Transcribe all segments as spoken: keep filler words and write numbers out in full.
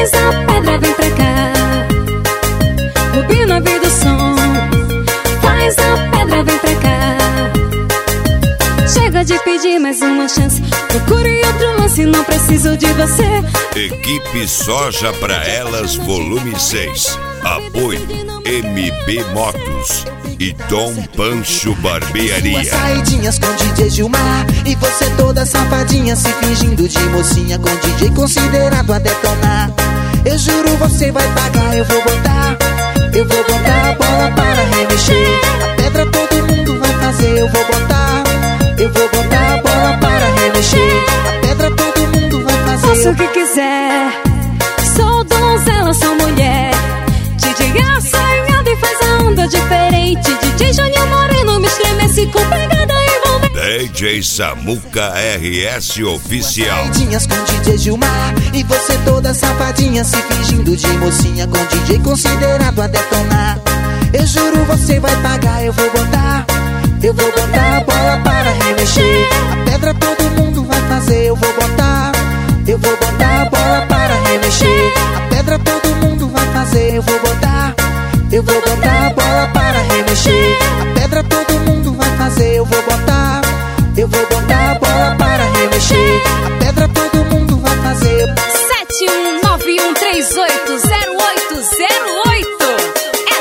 Faz a pedra, vem pra cá. Bobina, vem do som. Faz a pedra, vem pra cá. Chega de pedir mais uma chance. Procure outro lance, não preciso de você. Equipe Soja pra Elas, volume seis. Apoio M B Motos e Dom Pancho Barbearia. Suas saidinhas com D J Gilmar e você toda safadinha, se fingindo de mocinha com D J considerado a detonar. Eu juro, você vai pagar, eu vou botar. Eu vou botar a bola para remexer. A pedra todo mundo vai fazer, eu vou botar. Eu vou botar a bola para remexer. A pedra todo mundo vai fazer. Faça o que quiser. Sou donzela, sou mulher. D J assanhado e faz a onda diferente. D J Júnior Moreno me estremece com pegada envolvente. D J Samuca R S Oficial. Saidinhas com D J Gilmar e você toda safadinha, se fingindo de mocinha com D J considerado a detonar. Eu juro, você vai pagar, eu vou botar. Eu vou botar a bola para remexer. A pedra todo mundo vai fazer, eu vou botar. Eu vou botar a bola para remexer. A pedra todo mundo vai fazer, eu vou botar. Eu vou botar a bola para remexer. A pedra todo mundo vai fazer, eu vou botar. Eu vou botar a bola para remexer. A pedra todo mundo vai fazer. sete um nove um três oito zero oito zero oito. É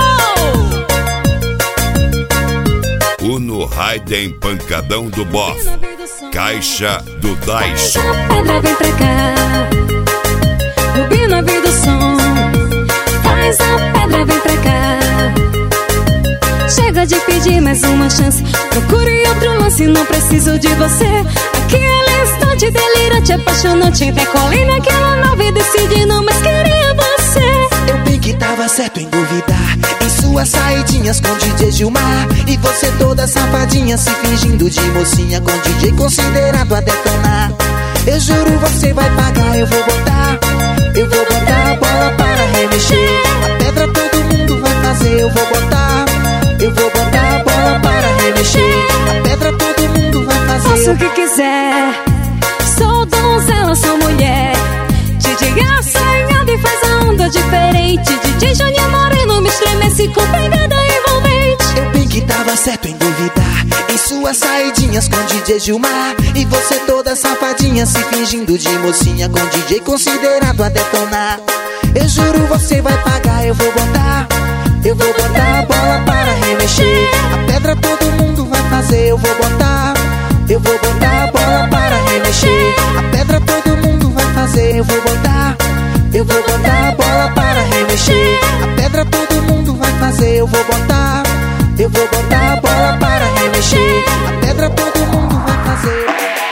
show! Uno Raiden Pancadão do Bof. Caixa do Dyson. Faz a pedra, vem pra cá. Bobina, vem do som. Faz a pedra, vem pra cá. Chega de pedir mais uma chance. Procure outro lance, não preciso de você. Aquele instante delirante, apaixonante. Decolei naquela nave decidindo, mas queria você. Eu bem que tava certo em duvidar. Em suas saidinhas com D J Gilmar e você toda safadinha, se fingindo de mocinha com D J considerado a detonar. Eu juro, você vai pagar, eu vou botar. Eu vou botar a bola para remexer. A pedra todo mundo vai fazer, eu vou botar. Eu vou botar a bola para remexer. A pedra todo mundo vai fazer. Faça o que quiser. Sou donzela, sou mulher. D J assanhado e faz a onda diferente. D J Júnior Moreno me estremece com pegada envolvente. Eu bem que tava certo em duvidar. Em suas saidinhas com D J Gilmar e você toda safadinha, se fingindo de mocinha com D J considerado a detonar. Eu juro, você vai pagar, eu vou botar. Eu vou botar a bola para remexer. A pedra todo mundo vai fazer, eu vou botar. Eu vou botar a bola para remexer. A pedra todo mundo vai fazer, eu vou botar. Eu vou botar a bola para remexer. A pedra todo mundo vai fazer, eu vou botar. Eu vou botar a bola para remexer. A pedra todo mundo vai fazer.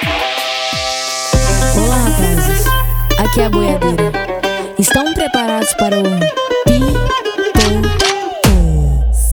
Olá, rapazes. Aqui é a boiadeira. Estão preparados para o Pi